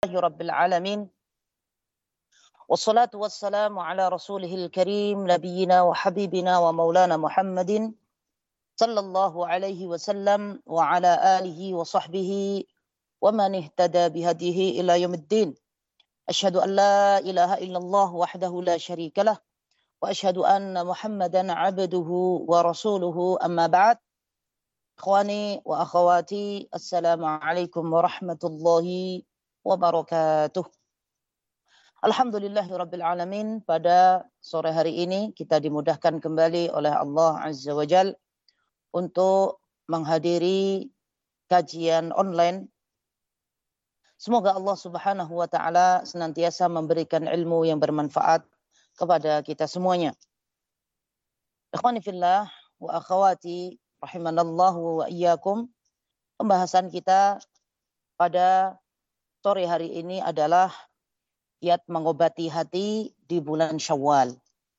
Rabbil Alamin. Wassalatu wassalamu ala rasulihil karim nabiyina wa habibina wa maulana Muhammadin sallallahu alaihi wasallam wa ala alihi wa sahbihi wa man ihtada bihadihi ila yaumiddin. Asyhadu an la ilaha illallah wahdahu la syarikalah wa asyhadu anna Muhammadan abduhu wa rasuluhu amma ba'd. Ikhwani wa akhawati, assalamualaikum warahmatullahi wabarakatuh. Alhamdulillahirabbil alamin, pada sore hari ini kita dimudahkan kembali oleh Allah Azza wa Jalla untuk menghadiri kajian online. Semoga Allah Subhanahu wa taala senantiasa memberikan ilmu yang bermanfaat kepada kita semuanya. Ikhwani fillah wa akhawati rahimanallahu wa iyyakum. Pembahasan kita pada sore hari ini adalah kiat mengobati hati di bulan Syawal.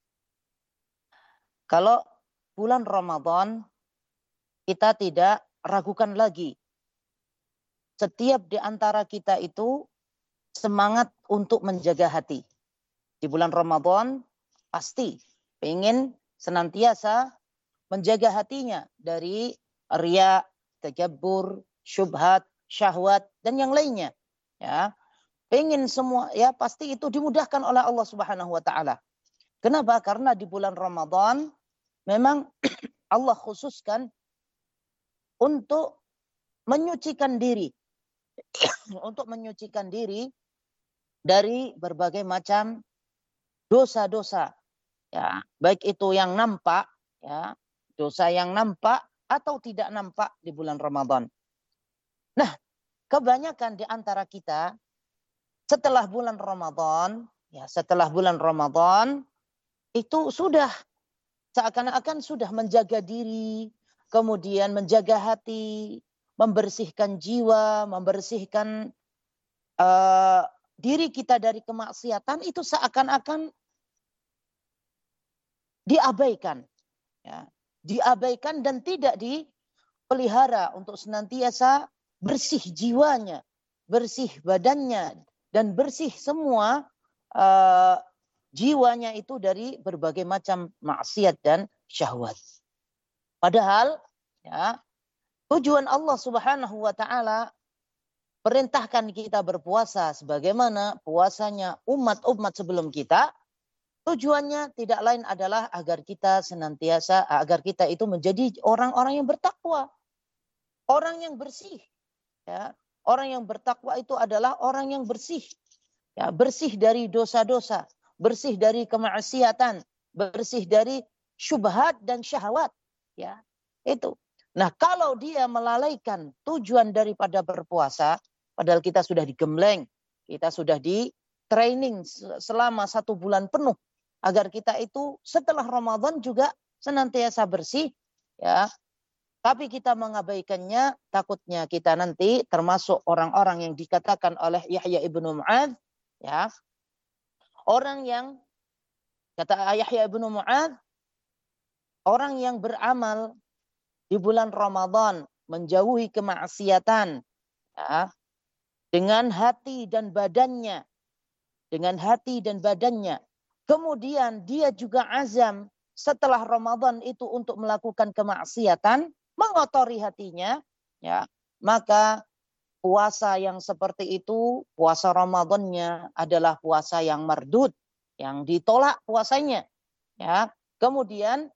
Kalau bulan Ramadan, kita tidak ragukan lagi. Setiap di antara kita itu semangat untuk menjaga hati. Di bulan Ramadan pasti ingin senantiasa menjaga hatinya dari riya, takabbur, syubhat, syahwat, dan yang lainnya. Ya, pengen semua, ya pasti itu dimudahkan oleh Allah Subhanahu wa taala. Kenapa? Karena di bulan Ramadan memang Allah khususkan untuk menyucikan diri. Untuk menyucikan diri dari berbagai macam dosa-dosa. Ya, baik itu yang nampak, ya, dosa yang nampak atau tidak nampak di bulan Ramadan. Nah, kebanyakan di antara kita setelah bulan Ramadan, itu sudah seakan-akan sudah menjaga diri, kemudian menjaga hati, membersihkan jiwa, membersihkan diri kita dari kemaksiatan, itu seakan-akan diabaikan. Ya, diabaikan dan tidak dipelihara untuk senantiasa bersih jiwanya, bersih badannya, dan bersih semua jiwanya itu dari berbagai macam maksiat dan syahwat. Padahal ya, tujuan Allah Subhanahu wa taala perintahkan kita berpuasa sebagaimana puasanya umat-umat sebelum kita. Tujuannya tidak lain adalah agar kita itu menjadi orang-orang yang bertakwa, orang yang bersih. Ya, orang yang bertakwa itu adalah orang yang bersih. Ya, bersih dari dosa-dosa, bersih dari kemaksiatan, bersih dari syubhat dan syahwat. Ya, itu. Nah, kalau dia melalaikan tujuan daripada berpuasa, padahal kita sudah digembleng, kita sudah di training selama 1 bulan penuh agar kita itu setelah Ramadan juga senantiasa bersih, ya. Tapi kita mengabaikannya, takutnya kita nanti termasuk orang-orang yang dikatakan oleh Yahya ibnu Mu'adz, ya. Orang yang, kata Yahya ibnu Mu'adz, orang yang beramal di bulan Ramadan menjauhi kemaksiatan, ya, dengan hati dan badannya, kemudian dia juga azam setelah Ramadan itu untuk melakukan kemaksiatan, mengotori hatinya, ya, maka puasa yang seperti itu, puasa Ramadannya adalah puasa yang mardud, yang ditolak puasanya, ya. Kemudian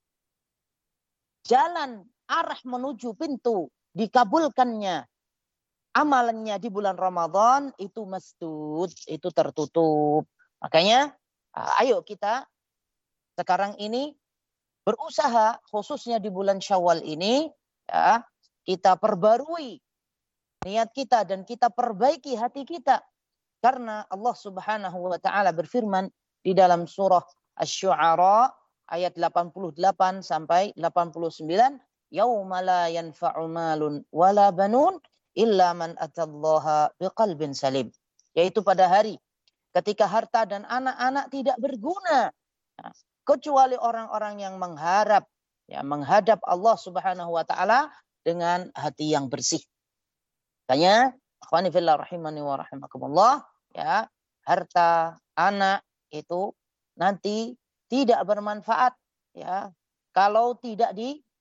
jalan arah menuju pintu dikabulkannya amalannya di bulan Ramadan itu masdud, itu tertutup. Makanya ayo kita sekarang ini berusaha, khususnya di bulan Syawal ini, ya, kita perbarui niat kita dan kita perbaiki hati kita. Karena Allah Subhanahu wa taala berfirman di dalam surah Asy-Syu'ara ayat 88 sampai 89, yauma la yanfa'u malun wala banun illa man atallaha biqalbin salim. Yaitu pada hari ketika harta dan anak-anak tidak berguna, kecuali orang-orang yang mengharap, ya, menghadap Allah Subhanahu wa taala dengan hati yang bersih. Makanya Akhwani fillah rahimani wa rahimakumullah, ya, harta anak itu nanti tidak bermanfaat, ya, kalau tidak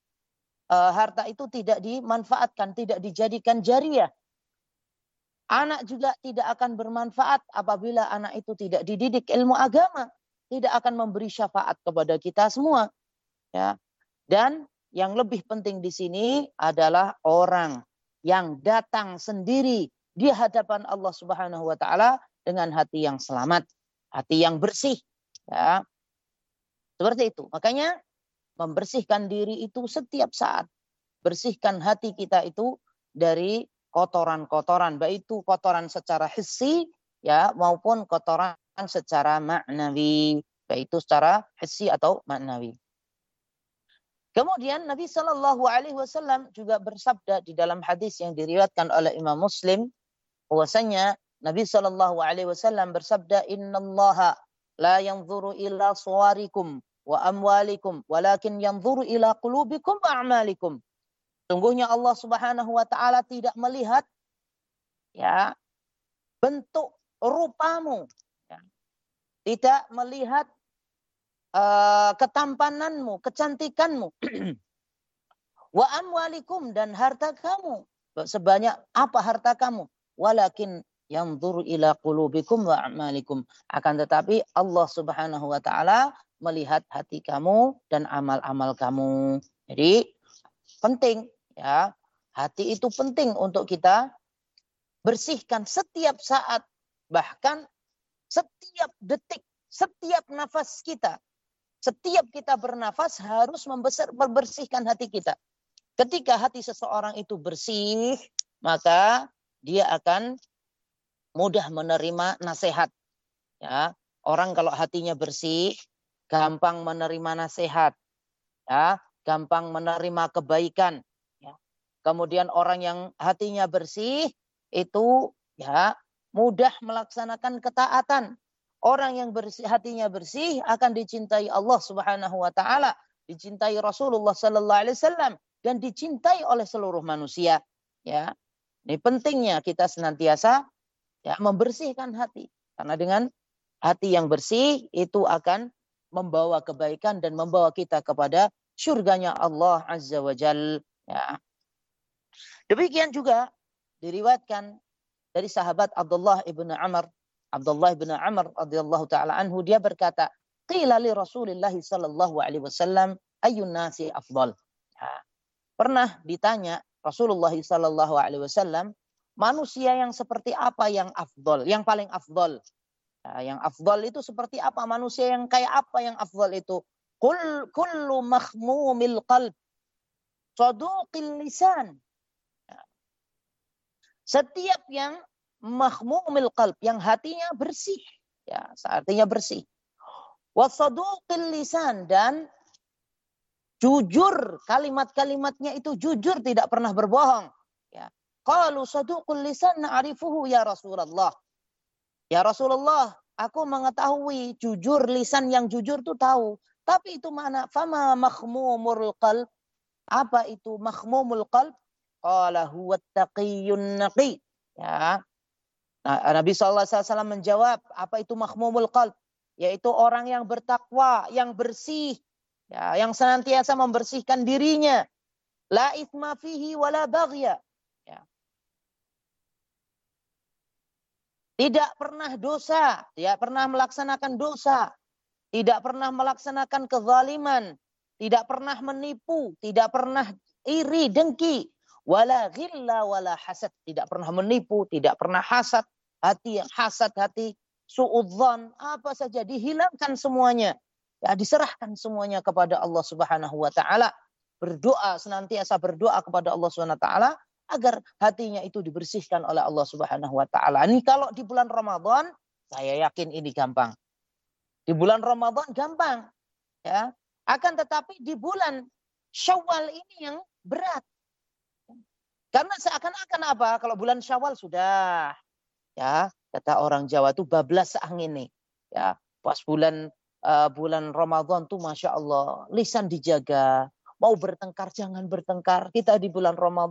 harta itu tidak dimanfaatkan, tidak dijadikan jariah. Anak juga tidak akan bermanfaat apabila anak itu tidak dididik ilmu agama, tidak akan memberi syafaat kepada kita semua, ya. Dan yang lebih penting di sini adalah orang yang datang sendiri di hadapan Allah Subhanahu wa taala dengan hati yang selamat, hati yang bersih, ya. Seperti itu. Makanya membersihkan diri itu setiap saat. Bersihkan hati kita itu dari kotoran-kotoran, baik itu kotoran secara hissi, ya, maupun kotoran secara maknawi, baik itu secara hissi atau maknawi. Kemudian Nabi Shallallahu Alaihi Wasallam juga bersabda di dalam hadis yang diriwayatkan oleh Imam Muslim, bahwasanya Nabi Shallallahu Alaihi Wasallam bersabda, Innallaha la yanzuru ila suwarikum wa amwalikum, walakin yanzuru ila qulubikum wa a'malikum. Sungguhnya Allah Subhanahu wa taala tidak melihat, ya, bentuk rupamu, ya. Tidak melihat ketampananmu, kecantikanmu. Wa amwalikum, dan harta kamu. Sebanyak apa harta kamu? Walakin yanzuru ila qulubikum wa a'malikum. Akan tetapi Allah Subhanahu wa taala melihat hati kamu dan amal-amal kamu. Jadi penting, ya. Hati itu penting untuk kita bersihkan setiap saat, bahkan setiap detik, setiap nafas kita. Setiap kita bernafas harus membersihkan hati kita. Ketika hati seseorang itu bersih, maka dia akan mudah menerima nasihat. Ya, orang kalau hatinya bersih, gampang menerima nasihat, ya, gampang menerima kebaikan. Ya. Kemudian orang yang hatinya bersih itu, ya, mudah melaksanakan ketaatan. Orang yang hatinya bersih akan dicintai Allah Subhanahu wa taala, dicintai Rasulullah sallallahu alaihi wasallam, dan dicintai oleh seluruh manusia, ya. Ini pentingnya kita senantiasa, ya, membersihkan hati, karena dengan hati yang bersih itu akan membawa kebaikan dan membawa kita kepada surganya Allah Azza wa Jal, ya. Demikian juga diriwayatkan dari sahabat Abdullah ibn Amr radhiyallahu taala anhu, dia berkata, qila li Rasulillah sallallahu alaihi wasallam ayyun nasi afdal. Ya. Pernah ditanya Rasulullah sallallahu alaihi wasallam, manusia yang seperti apa yang afdal, yang paling afdal? Ya, yang afdal itu seperti apa? Manusia yang kayak apa yang afdal itu? Kullu makhmumil qalb, saduqil lisan. Ya. Setiap yang mahmumil qalb, yang hatinya bersih, ya, artinya bersih. Wasaduqil lisan, dan jujur, kalimat-kalimatnya itu jujur, tidak pernah berbohong, ya. Qalu saduqul lisan na'rifuhu ya Rasulullah. Ya Rasulullah, aku mengetahui jujur, lisan yang jujur itu tahu, tapi itu mana? Fama makhmumul qalb? Apa itu makhmumul qalb? Qala huwa taqiyyun naqi. Ya. Nah, Nabi SAW menjawab, apa itu makhmumul qalb? Yaitu orang yang bertakwa, yang bersih, ya, yang senantiasa membersihkan dirinya. La itsma fihi wala baghya. Ya. Tidak pernah dosa, tidak pernah melaksanakan dosa, tidak pernah melaksanakan kezaliman, tidak pernah menipu, tidak pernah iri, dengki. Wala ghilla wala hasad, tidak pernah menipu, tidak pernah hasad, hati yang hasad, hati suudzon, apa saja dihilangkan semuanya, ya, diserahkan semuanya kepada Allah Subhanahu wa taala. Berdoa, senantiasa berdoa kepada Allah Subhanahu wa taala agar hatinya itu dibersihkan oleh Allah Subhanahu wa taala. Ini kalau di bulan Ramadan, saya yakin ini gampang. Di bulan Ramadan gampang, ya. Akan tetapi di bulan Syawal ini yang berat. Karena seakan-akan apa? Kalau bulan Syawal sudah, ya, kata orang Jawa itu bablas angin nih. Ya, pas bulan Ramadan tuh Masya Allah, lisan dijaga. Mau bertengkar jangan bertengkar. Kita di bulan Ramadan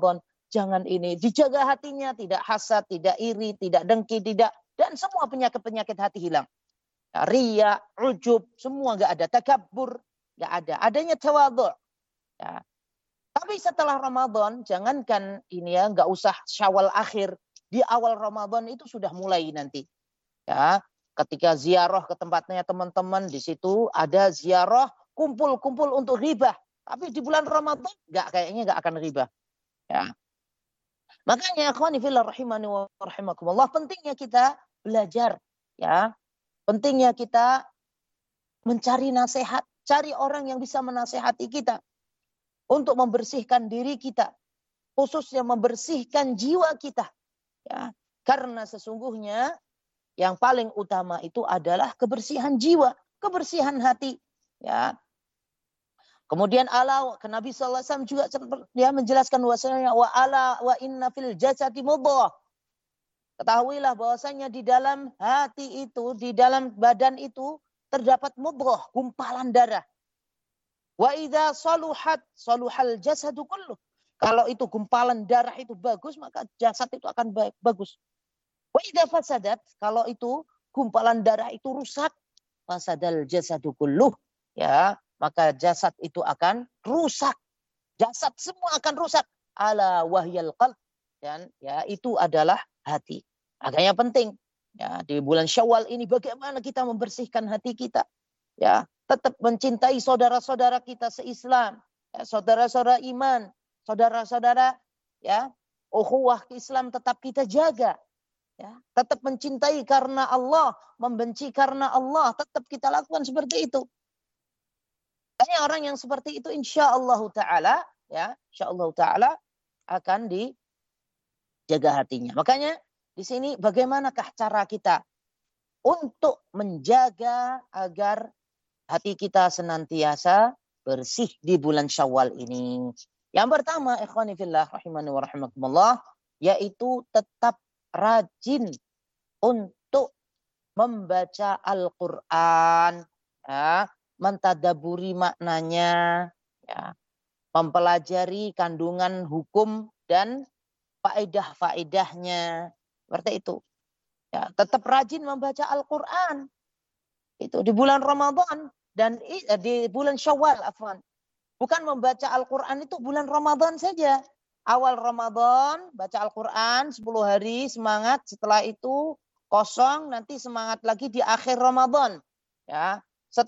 jangan ini. Dijaga hatinya, tidak hasad, tidak iri, tidak dengki, tidak. Dan semua penyakit-penyakit hati hilang. Ya, riya, ujub, semua nggak ada. Takabur, nggak ada. Adanya tawadhu. Ya. Tapi setelah Ramadan, jangankan ini ya, nggak usah Syawal akhir. Di awal Ramadan itu sudah mulai nanti. Ya, ketika ziarah ke tempatnya teman-teman, di situ ada ziarah kumpul-kumpul untuk ribah. Tapi di bulan Ramadan kayaknya nggak akan ribah. Ya. Makanya akhwani fillah rahimani wa rahimakumullah, pentingnya kita belajar, ya. Pentingnya kita mencari nasihat, cari orang yang bisa menasehati kita untuk membersihkan diri kita, khususnya membersihkan jiwa kita, ya. Karena sesungguhnya yang paling utama itu adalah kebersihan jiwa, kebersihan hati, ya. Kemudian Nabi SAW juga dia menjelaskan bahwasanya wa inna fil jasadi mudghah. Ketahuilah bahwasanya di dalam hati itu, di dalam badan itu terdapat mudghah, gumpalan darah. Wa idza saluhat saluhal jasadu kulluh. Kalau itu gumpalan darah itu bagus, maka jasad itu akan bagus. Wa idza fasadat, kalau itu gumpalan darah itu rusak, fasadal jasadu kulluh, ya, maka jasad itu akan rusak. Jasad semua akan rusak. Ala wahyal qalb, dan ya itu adalah hati. Makanya penting ya di bulan Syawal ini bagaimana kita membersihkan hati kita. Ya, tetap mencintai saudara-saudara kita se-Islam, ya, saudara-saudara iman, saudara-saudara ya, ukhuwah Islam tetap kita jaga. Ya, tetap mencintai karena Allah, membenci karena Allah, tetap kita lakukan seperti itu. Banyak orang yang seperti itu insyaallah taala, ya, insyaallah taala akan dijaga hatinya. Makanya di sini bagaimanakah cara kita untuk menjaga agar hati kita senantiasa bersih di bulan Syawal ini? Yang pertama, ikhwani fillah rahimani wa rahimakumullah, yaitu tetap rajin untuk membaca Al-Qur'an, ya, mentadaburi maknanya, ya, mempelajari kandungan hukum dan faedah-faedahnya. Seperti itu. Ya, tetap rajin membaca Al-Qur'an. Itu di bulan Ramadan dan di bulan Syawal, afwan. Bukan membaca Al-Qur'an itu bulan Ramadan saja. Awal Ramadan baca Al-Qur'an 10 hari semangat, setelah itu kosong, nanti semangat lagi di akhir Ramadan. Ya.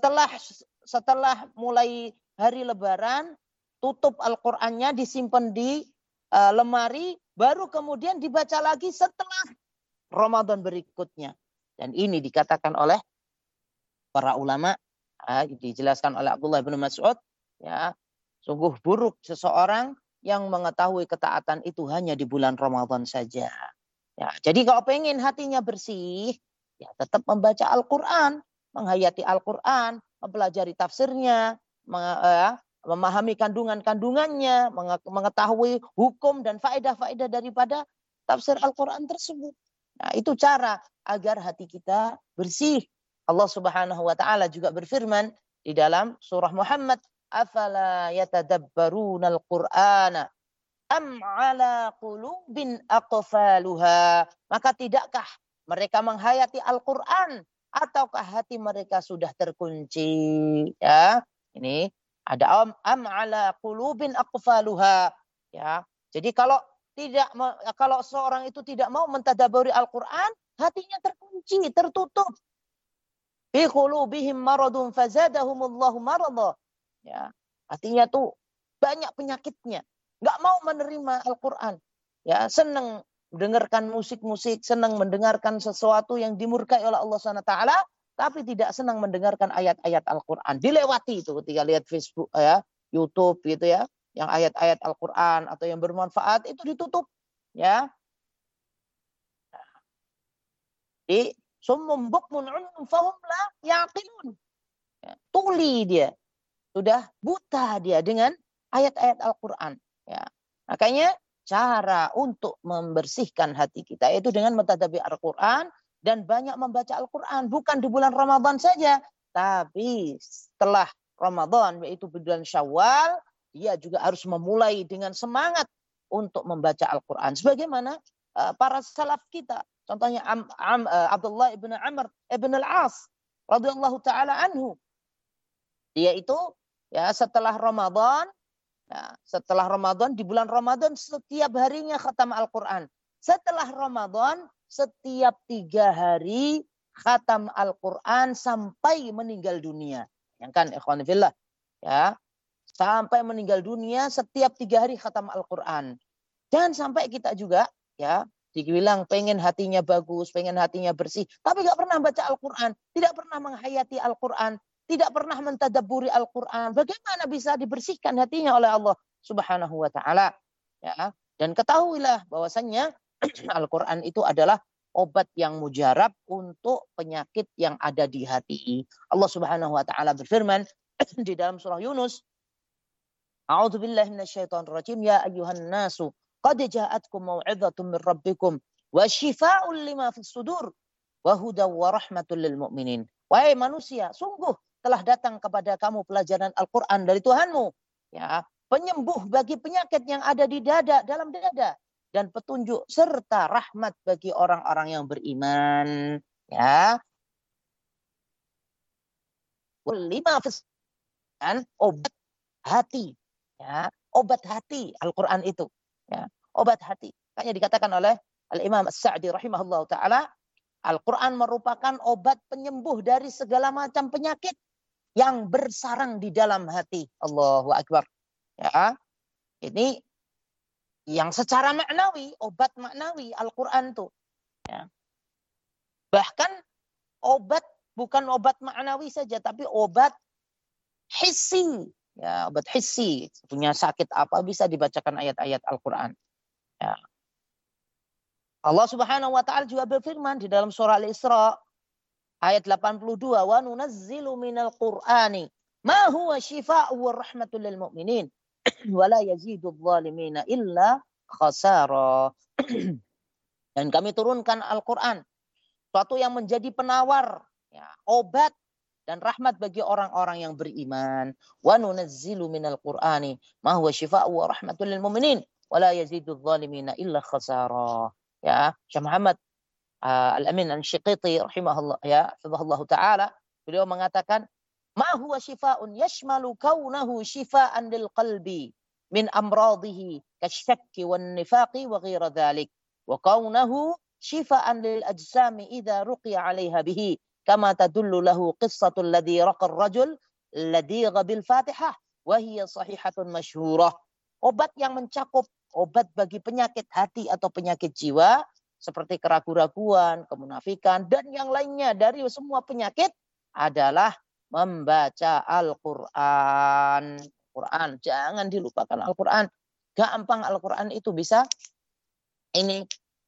Setelah mulai hari Lebaran, tutup Al-Qur'annya, disimpan di lemari, baru kemudian dibaca lagi setelah Ramadan berikutnya. Dan ini dikatakan oleh para ulama, dijelaskan oleh Abdullah bin Mas'ud, ya, sungguh buruk seseorang yang mengetahui ketaatan itu hanya di bulan Ramadan saja. Ya, jadi kalau pengen hatinya bersih, ya tetap membaca Al-Qur'an, menghayati Al-Qur'an, mempelajari tafsirnya, memahami kandungan-kandungannya, mengetahui hukum dan faedah-faedah daripada tafsir Al-Qur'an tersebut. Nah, itu cara agar hati kita bersih. Allah Subhanahu wa taala juga berfirman di dalam surah Muhammad, "Afala yatadabbaruna al-Qur'ana am 'ala qulubin aqfaluha?" Maka tidakkah mereka menghayati Al-Qur'an ataukah hati mereka sudah terkunci? Ya, ini ada am 'ala qulubin aqfaluha, ya. Jadi kalau seorang itu tidak mau mentadabburi Al-Qur'an, hatinya terkunci, tertutup. Fi qulubihim maradun fazadahumullahu marada. Ya, hatinya tuh banyak penyakitnya. Enggak mau menerima Al-Qur'an. Ya, senang mendengarkan musik-musik, senang mendengarkan sesuatu yang dimurkai oleh Allah SWT, tapi tidak senang mendengarkan ayat-ayat Al-Qur'an. Dilewati itu ketika lihat Facebook, ya, YouTube gitu ya, yang ayat-ayat Al-Qur'an atau yang bermanfaat itu ditutup, ya. Di summum bukmun umum fahum la yaqilun. Ya, tuli dia, sudah buta dia dengan ayat-ayat Al-Qur'an, ya. Makanya cara untuk membersihkan hati kita yaitu dengan mentadabbur Al-Qur'an dan banyak membaca Al-Qur'an, bukan di bulan Ramadan saja, tapi setelah Ramadan yaitu bulan Syawal, dia juga harus memulai dengan semangat untuk membaca Al-Quran. Sebagaimana para salaf kita. Contohnya Abdullah ibn Amr ibn al-As radhiyallahu taala anhu. Dia itu ya setelah Ramadan, di bulan Ramadan setiap harinya khatam Al-Quran. Setelah Ramadan setiap 3 hari khatam Al-Quran sampai meninggal dunia. Yang kan ikhwan fillah, ya. Sampai meninggal dunia setiap 3 hari khatam Al-Quran. Jangan sampai kita juga ya dibilang pengen hatinya bagus, pengen hatinya bersih, tapi nggak pernah baca Al-Quran, tidak pernah menghayati Al-Quran, tidak pernah mentadabburi Al-Quran. Bagaimana bisa dibersihkan hatinya oleh Allah Subhanahu wa taala? Ya, dan ketahuilah bahwasannya Al-Quran itu adalah obat yang mujarab untuk penyakit yang ada di hati. Allah Subhanahu wa taala berfirman di dalam surah Yunus, A'udzubillahi minasyaitonirrajim, ya ayyuhan nasu qad ja'atkum mau'izatun min rabbikum wa syifaa'un lima fis sudur wa hudaw wa rahmatul lil mu'minin. Wahai manusia, sungguh telah datang kepada kamu pelajaran Al-Quran dari Tuhanmu, ya, penyembuh bagi penyakit yang ada di dada, dalam dada, dan petunjuk serta rahmat bagi orang-orang yang beriman. Ya, lima kan obat hati, ya, obat hati Al-Quran itu, ya, obat hati. Makanya dikatakan oleh Al-Imam As-Sa'di rahimahullah taala, Al-Quran merupakan obat penyembuh dari segala macam penyakit yang bersarang di dalam hati. Allahu Akbar. Ya, ini yang secara maknawi, obat maknawi Al-Quran itu. Ya. Bahkan obat bukan obat maknawi saja, tapi obat hissi. Ya, obat hissi. Punya sakit apa bisa dibacakan ayat-ayat Al-Quran. Ya. Allah Subhanahu wa taala juga berfirman di dalam surah Al-Isra ayat 82, wa nunazzilu minal Qur'ani ma huwa syifaa'un wa rahmatul lil mu'minin wa la yazidudz zalimina illa khasara. Dan kami turunkan Al-Qur'an, suatu yang menjadi penawar, ya, obat dan rahmat bagi orang-orang yang beriman. Wa nunazzilu minal Qur'ani ma huwa syifaa'un wa rahmatul lil mu'minin wa la yazidudz zalimina illa khasara. Ya, Syekh Muhammad Al-Amin Al-Syiqiti rahimahullah, ya, hafizahullah taala, beliau mengatakan, ma huwa syifaa'un yashmalu kaunahu syifaa'an lil qalbi min amradihi kasyakki wan nifaqi wa ghairi dzalik wa kaunahu syifaa'an lil ajsami idza ruqiya 'alaiha bihi kama tadullu lahu qissatul ladzi raqa ar-rajul ladzi bil Fatihah wa hiya sahihatun masyhurah. Obat yang mencakup obat bagi penyakit hati atau penyakit jiwa seperti keraguan-raguan, kemunafikan, dan yang lainnya dari semua penyakit adalah membaca Al-Quran. Jangan dilupakan Al-Quran. Gampang Al-Quran itu bisa ini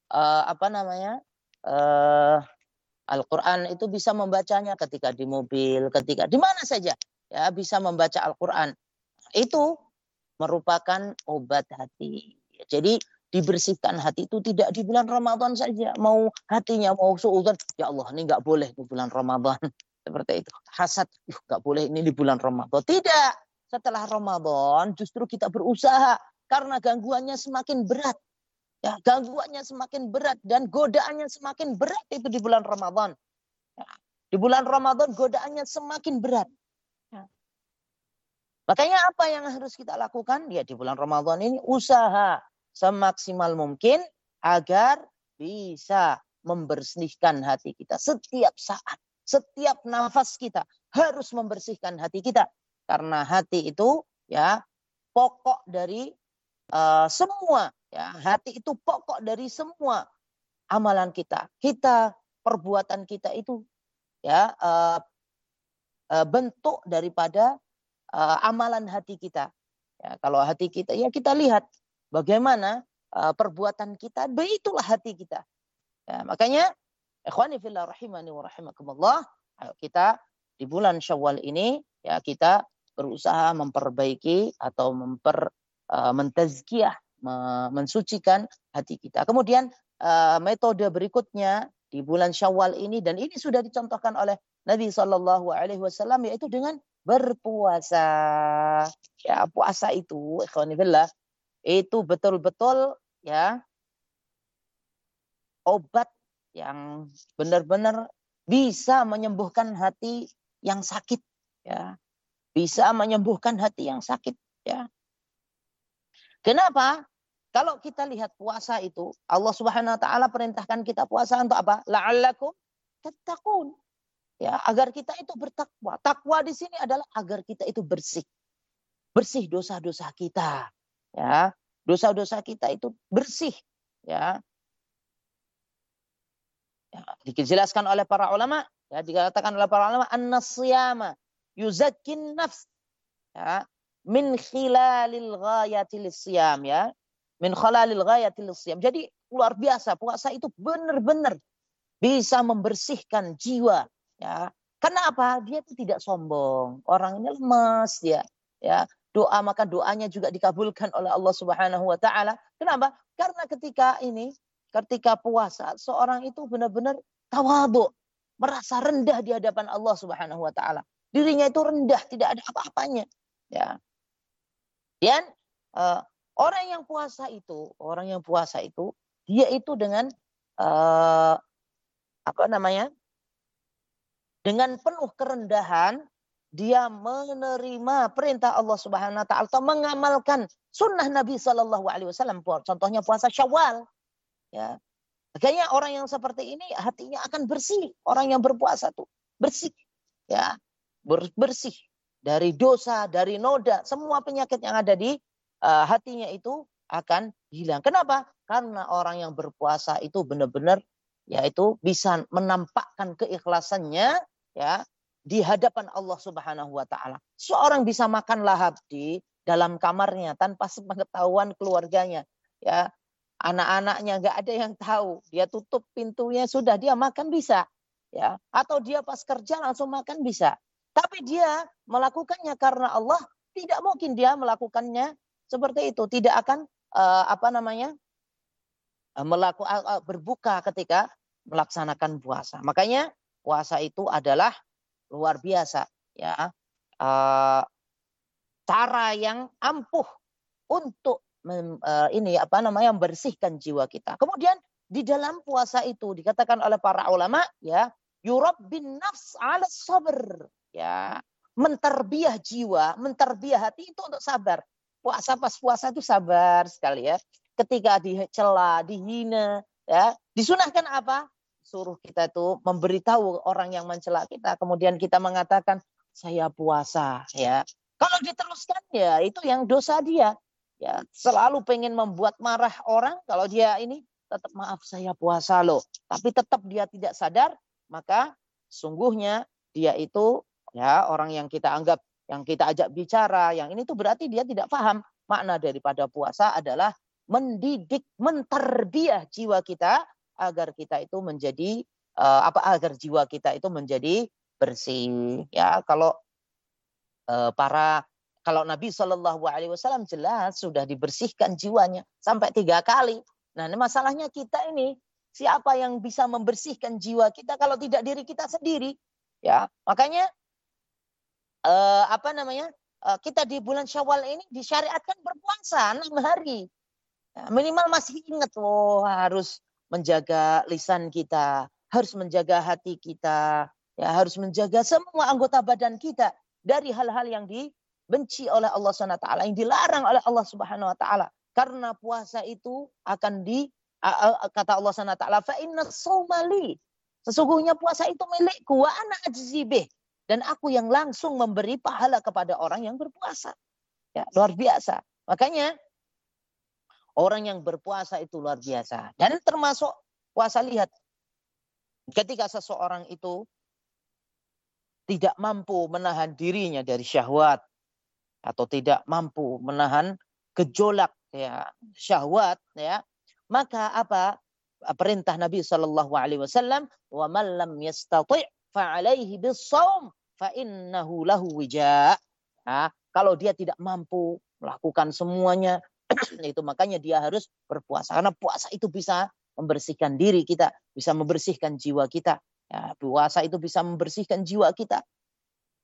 Al-Quran itu bisa membacanya ketika di mobil, ketika di mana saja, ya, bisa membaca Al-Quran. Itu merupakan obat hati. Jadi dibersihkan hati itu tidak di bulan Ramadan saja. Mau hatinya mau suudzon, ya Allah ini nggak boleh di bulan Ramadan. Seperti itu. Hasad, nggak boleh ini di bulan Ramadan. Tidak. Setelah Ramadan justru kita berusaha karena gangguannya semakin berat. Ya, gangguannya semakin berat dan godaannya semakin berat itu di bulan Ramadan. Ya, di bulan Ramadan godaannya semakin berat. Ya. Makanya apa yang harus kita lakukan? Ya, di bulan Ramadan ini usaha semaksimal mungkin agar bisa membersihkan hati kita setiap saat, setiap nafas kita harus membersihkan hati kita, karena hati itu, ya, pokok dari semua, ya, hati itu pokok dari semua amalan kita, perbuatan kita itu, ya, bentuk daripada amalan hati kita. Ya, kalau hati kita, ya kita lihat bagaimana perbuatan kita, begitulah hati kita. Ya, makanya, ikhwani fillah rahimani wa rahimakumullah, kita di bulan Syawal ini, ya, kita berusaha memperbaiki atau mentazkiyah, mensucikan hati kita. Kemudian metode berikutnya di bulan Syawal ini, dan ini sudah dicontohkan oleh Nabi SAW, yaitu dengan berpuasa. Ya, puasa itu, ikhwani fillah, itu betul-betul ya obat yang benar-benar bisa menyembuhkan hati yang sakit, ya. Bisa menyembuhkan hati yang sakit, ya. Kenapa? Kalau kita lihat puasa itu, Allah Subhanahu wa taala perintahkan kita puasa untuk apa? La'allakum tattaqun. Ya, agar kita itu bertakwa. Takwa di sini adalah agar kita itu bersih. Bersih dosa-dosa kita. Ya, dosa-dosa kita itu bersih, ya. Ya, dijelaskan oleh para ulama, ya, dikatakan oleh para ulama an-nasiyama yuzakkin nafs, ya, min khilalil ghayatil siyam, ya. Min khalalil ghayatil siyam. Jadi luar biasa, puasa itu benar-benar bisa membersihkan jiwa, ya. Karena apa? Dia itu tidak sombong. Orangnya lemas dia, ya. Doa, maka doanya juga dikabulkan oleh Allah Subhanahu wa taala. Kenapa? Karena ketika puasa, seorang itu benar-benar tawadhu, merasa rendah di hadapan Allah Subhanahu wa taala. Dirinya itu rendah, tidak ada apa-apanya, ya. Dan orang yang puasa itu, dia itu dengan dengan penuh kerendahan, dia menerima perintah Allah Subhanahu wa taala atau mengamalkan sunnah Nabi Shallallahu alaihi wasallam. Contohnya puasa Syawal, ya. Makanya orang yang seperti ini hatinya akan bersih. Orang yang berpuasa tuh bersih, ya. Bersih dari dosa, dari noda, semua penyakit yang ada di hatinya itu akan hilang. Kenapa? Karena orang yang berpuasa itu benar-benar yaitu bisa menampakkan keikhlasannya, ya, di hadapan Allah Subhanahu wa taala. Seorang bisa makan lahap di dalam kamarnya tanpa sepengetahuan keluarganya, ya. Anak-anaknya nggak ada yang tahu. Dia tutup pintunya, sudah dia makan bisa, ya. Atau dia pas kerja langsung makan bisa. Tapi dia melakukannya karena Allah, tidak mungkin dia melakukannya seperti itu. Tidak akan berbuka ketika melaksanakan puasa. Makanya puasa itu adalah luar biasa, ya. Cara yang ampuh untuk membersihkan jiwa kita. Kemudian di dalam puasa itu dikatakan oleh para ulama, ya, yurabbin nafs 'ala sabr, ya. Menterbiah jiwa, menterbiah hati itu untuk sabar. Pas puasa itu sabar sekali, ya. Ketika dicela, dihina, ya, disunahkan apa? Suruh kita itu memberitahu orang yang mencela kita, kemudian kita mengatakan saya puasa, ya. Kalau diteruskan, ya itu yang dosa dia. Ya, selalu pengen membuat marah orang, kalau dia ini tetap maaf saya puasa loh, tapi tetap dia tidak sadar, maka sungguhnya dia itu, ya, orang yang kita anggap, yang kita ajak bicara, yang ini tuh berarti dia tidak paham makna daripada puasa adalah mendidik, menterbiah jiwa kita agar kita itu menjadi agar jiwa kita itu menjadi bersih, ya. Kalau Nabi Shallallahu alaihi wasallam jelas sudah dibersihkan jiwanya sampai 3 kali. Nah, ini masalahnya kita ini, siapa yang bisa membersihkan jiwa kita kalau tidak diri kita sendiri, ya. Makanya kita di bulan Syawal ini disyariatkan berpuasa 6 hari. Ya, minimal masih ingat, harus menjaga lisan kita, harus menjaga hati kita, ya, harus menjaga semua anggota badan kita dari hal-hal yang dibenci oleh Allah Subhanahu wa taala, yang dilarang oleh Allah Subhanahu wa taala. Karena puasa itu akan kata Allah Subhanahu wa taala, fa inna shauma li. Sesungguhnya puasa itu milikku, wa ana ajzi bih, dan aku yang langsung memberi pahala kepada orang yang berpuasa. Ya, luar biasa. Makanya orang yang berpuasa itu luar biasa. Dan termasuk puasa, lihat, ketika seseorang itu tidak mampu menahan dirinya dari syahwat, atau tidak mampu menahan gejolak, ya, syahwat, ya, maka apa perintah Nabi Shallallahu alaihi wasallam, wa man lam yastati' fa alaihi bis-shaum fa innahu lahu wija'. Nah, kalau dia tidak mampu melakukan semuanya itu, makanya dia harus berpuasa, karena puasa itu bisa membersihkan diri kita, bisa membersihkan jiwa kita. Ya, puasa itu bisa membersihkan jiwa kita.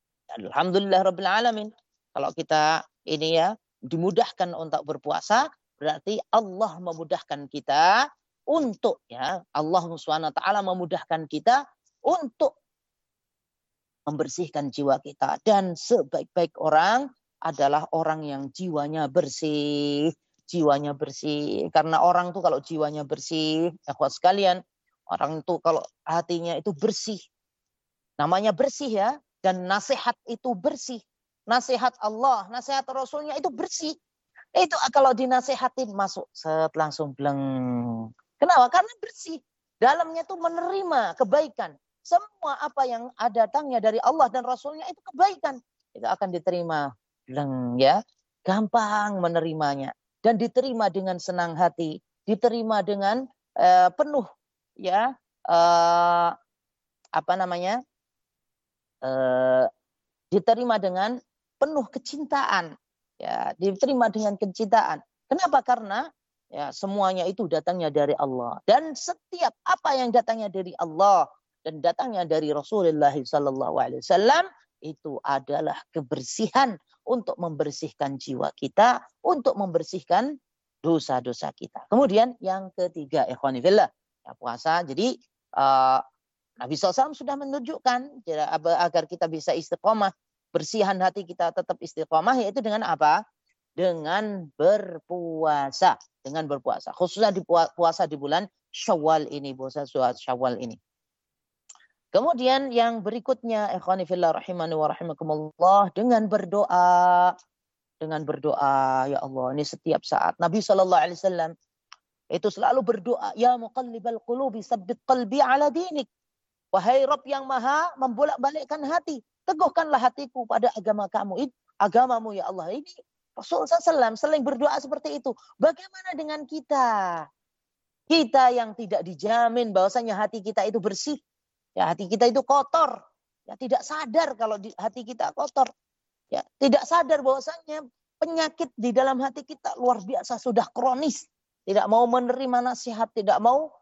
Alhamdulillah rabbil alamin. Kalau kita ini, ya, dimudahkan untuk berpuasa, berarti Allah memudahkan kita untuk, ya, Allah Subhanahu wa taala memudahkan kita untuk membersihkan jiwa kita. Dan sebaik-baik orang adalah orang yang jiwanya bersih. Jiwanya bersih. Karena orang tuh kalau jiwanya bersih, ikhwat sekalian, orang tuh kalau hatinya itu bersih. Namanya bersih ya. Dan nasihat itu bersih. Nasihat Allah, nasihat Rasulnya itu bersih. Itu kalau dinasihatin masuk langsung bleng. Kenapa? Karena bersih. Dalamnya tuh menerima kebaikan. Semua apa yang datangnya dari Allah dan Rasulnya itu kebaikan. Itu akan diterima. Bleng, ya. Gampang menerimanya. Dan diterima dengan senang hati. Diterima dengan penuh, ya, diterima dengan penuh kecintaan. Ya, diterima dengan kecintaan. Kenapa? Karena ya semuanya itu datangnya dari Allah. Dan setiap apa yang datangnya dari Allah dan datangnya dari Rasulullah SAW itu adalah kebersihan untuk membersihkan jiwa kita, untuk membersihkan dosa-dosa kita. Kemudian yang ketiga, ikhwani fillah, ya, puasa. Jadi Nabi SAW sudah menunjukkan agar kita bisa istiqomah, bersihan hati kita tetap istiqomah, yaitu dengan apa? Dengan berpuasa. Dengan berpuasa. Khususnya puasa di bulan Syawal ini. Puasa Syawal ini. Kemudian yang berikutnya, ikhwani fillah rahimani wa rahimakumullah, dengan berdoa. Dengan berdoa, ya Allah, ini setiap saat. Nabi SAW itu selalu berdoa, ya muqallibal qulubi sabbit qalbi ala dinik. Wahai Rabb yang maha membolak-balikkan hati, teguhkanlah hatiku pada agamamu ya Allah. Ini Rasulullah SAW sering berdoa seperti itu. Bagaimana dengan kita? Kita yang tidak dijamin bahwasanya hati kita itu bersih. Ya, hati kita itu kotor. Ya, tidak sadar kalau hati kita kotor. Ya, tidak sadar bahwasanya penyakit di dalam hati kita luar biasa, sudah kronis. Tidak mau menerima nasihat, tidak mau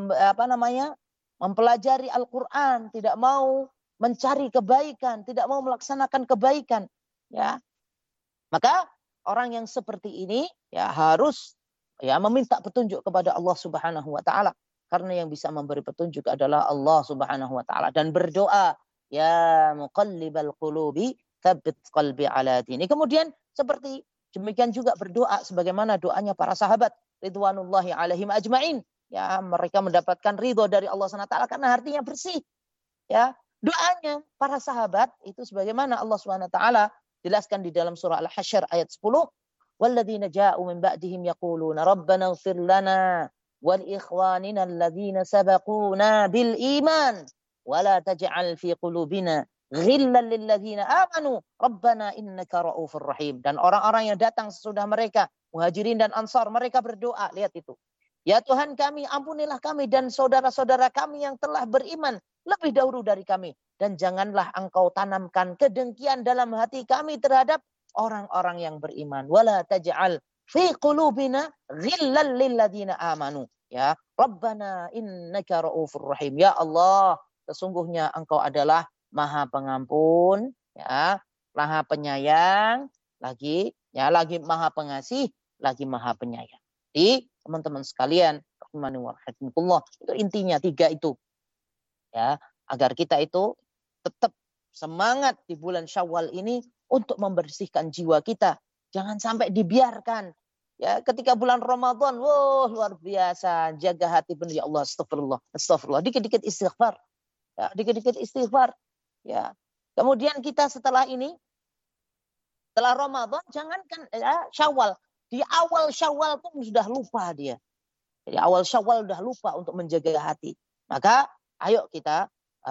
mempelajari Al-Quran, tidak mau mencari kebaikan, tidak mau melaksanakan kebaikan. Ya, maka orang yang seperti ini ya harus ya meminta petunjuk kepada Allah Subhanahu wa taala, karena yang bisa memberi petunjuk adalah Allah Subhanahu wa taala, dan berdoa, ya muqallibal qulubi tsabbit qalbi ala dini. Kemudian seperti demikian juga berdoa sebagaimana doanya para sahabat ridwanullahi alaihim ajmain. Ya, mereka mendapatkan ridho dari Allah SWT karena hatinya bersih. Ya, doanya para sahabat itu sebagaimana Allah SWT jelaskan di dalam surah Al-Hasyr ayat 10. Walladzina ja'u min ba'dihim yaquluna rabbana ighfir lana wal ikhwanina alladzina sabaquna bil iman wa la taj'al fi qulubina ghillan lil ladzina amanu rabbana innaka ra'ufur rahim. Dan orang-orang yang datang sesudah mereka, Muhajirin dan Ansar, mereka berdoa, lihat itu. Ya Tuhan kami, ampunilah kami dan saudara-saudara kami yang telah beriman lebih dahulu dari kami. Dan janganlah engkau tanamkan kedengkian dalam hati kami terhadap orang-orang yang beriman. Wala taj'al fi qulubina ghillan lil ladzina amanu. Ya, Rabbana innaka ra'ufur rahim. Ya Allah, sesungguhnya engkau adalah Maha Pengampun, ya, Maha Penyayang, lagi Maha Pengasih, lagi Maha Penyayang. Jadi teman-teman sekalian, rahimani wa rahimakumullah, itu intinya 3 itu. Ya, agar kita itu tetap semangat di bulan Syawal ini untuk membersihkan jiwa kita. Jangan sampai dibiarkan. Ya, ketika bulan Ramadan, luar biasa, jaga hati benar, ya Allah, astagfirullah. Dikit-dikit istighfar. Ya, dikit-dikit istighfar. Ya. Kemudian kita setelah Ramadan, jangankan ya, Syawal. Di awal Syawal pun sudah lupa dia. Jadi awal Syawal sudah lupa untuk menjaga hati. Maka ayo kita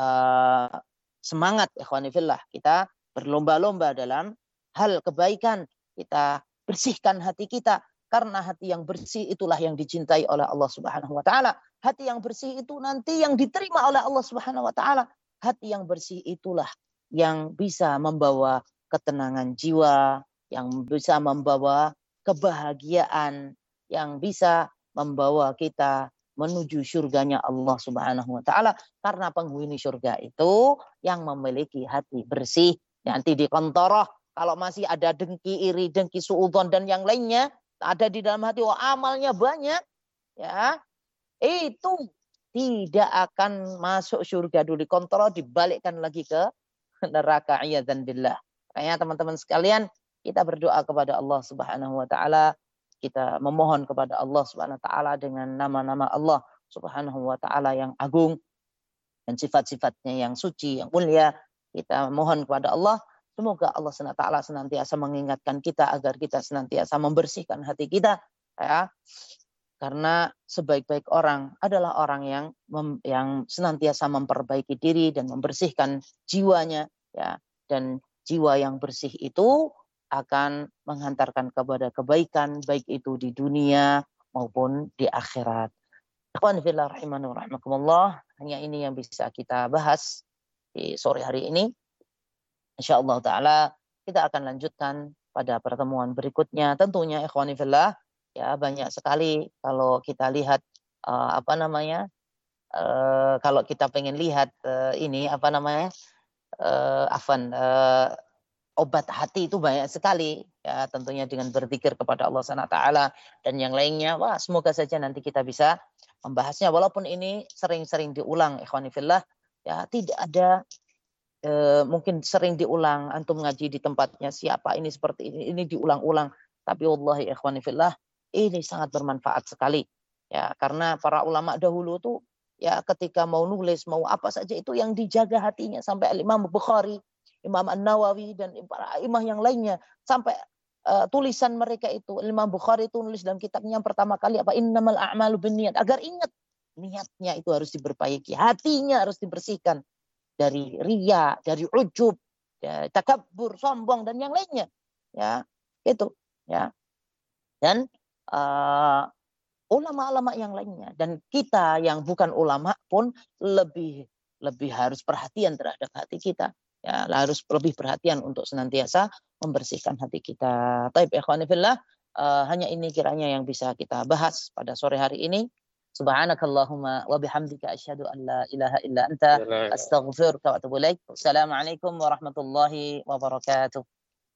semangat, ikhwani fillah. Kita berlomba-lomba dalam hal kebaikan. Kita bersihkan hati kita. Karena hati yang bersih itulah yang dicintai oleh Allah Subhanahu wa taala. Hati yang bersih itu nanti yang diterima oleh Allah Subhanahu wa taala. Hati yang bersih itulah yang bisa membawa ketenangan jiwa, yang bisa membawa kebahagiaan, yang bisa membawa kita menuju surganya Allah Subhanahu wa taala, karena penghuni surga itu yang memiliki hati bersih. Nanti di kontoroh kalau masih ada dengki, iri, dengki, suudzon dan yang lainnya, ada di dalam hati, oh amalnya banyak, ya, itu tidak akan masuk surga dulu, dikontrol, dibalikkan lagi ke neraka. Iyadzan billah. Makanya teman-teman sekalian, kita berdoa kepada Allah Subhanahu wa taala, kita memohon kepada Allah Subhanahu wa taala dengan nama-nama Allah Subhanahu wa taala yang agung dan sifat-sifatnya yang suci, yang mulia. Kita mohon kepada Allah, semoga Allah SWT senantiasa mengingatkan kita agar kita senantiasa membersihkan hati kita, ya. Karena sebaik-baik orang adalah orang yang senantiasa memperbaiki diri dan membersihkan jiwanya, ya. Dan jiwa yang bersih itu akan menghantarkan kepada kebaikan, baik itu di dunia maupun di akhirat. Ikhwan fillah rahimani wa rahimakumullah, hanya ini yang bisa kita bahas di sore hari ini. Insyaallah taala kita akan lanjutkan pada pertemuan berikutnya. Tentunya ikhwani fillah, ya banyak sekali kalau kita lihat kalau kita pengen lihat obat hati itu banyak sekali, ya tentunya dengan berzikir kepada Allah Subhanahu wa taala dan yang lainnya. Wah, semoga saja nanti kita bisa membahasnya, walaupun ini sering-sering diulang ikhwani fillah, ya tidak ada mungkin sering diulang, antum ngaji di tempatnya siapa ini seperti ini diulang-ulang, tapi wallahi ikhwani fillah ini sangat bermanfaat sekali, ya, karena para ulama dahulu tuh ya ketika mau nulis mau apa saja itu yang dijaga hatinya, sampai Imam Bukhari, Imam An-Nawawi dan para imam yang lainnya, sampai tulisan mereka itu, Imam Bukhari itu nulis dalam kitabnya yang pertama kali apa, innamal a'malu binniyat, agar ingat niatnya itu harus diperbaiki, hatinya harus dibersihkan dari riya, dari ujub, ya, takabbur, sombong dan yang lainnya, ya itu, ya. Dan ulama-ulama yang lainnya, dan kita yang bukan ulama pun lebih harus perhatian terhadap hati kita, ya, harus lebih perhatian untuk senantiasa membersihkan hati kita. Taib ikhwani fillah, hanya ini kiranya yang bisa kita bahas pada sore hari ini. Subhanakallahumma wa bihamdika asyhadu an la ilaha illa anta astaghfiruka wa atubu ilaik. Assalamualaikum warahmatullahi wabarakatuh.